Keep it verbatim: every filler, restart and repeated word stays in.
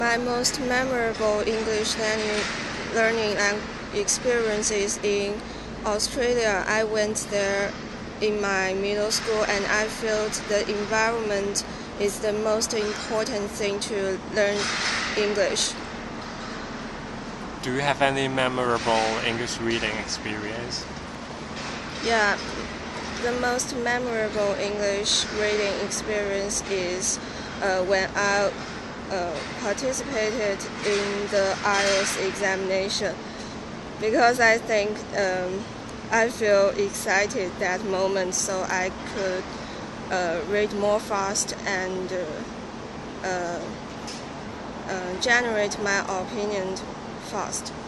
My most memorable English learning, learning experience is in Australia. I went there in my middle school and I felt the environment is the most important thing to learn English. Do you have any memorable English reading experience? Yeah, the most memorable English reading experience is uh, when I uh, participated in the I E L T S examination, because I think um, I feel excited that moment, so I could uh, read more fast and uh, uh, uh, generate my opinion fast.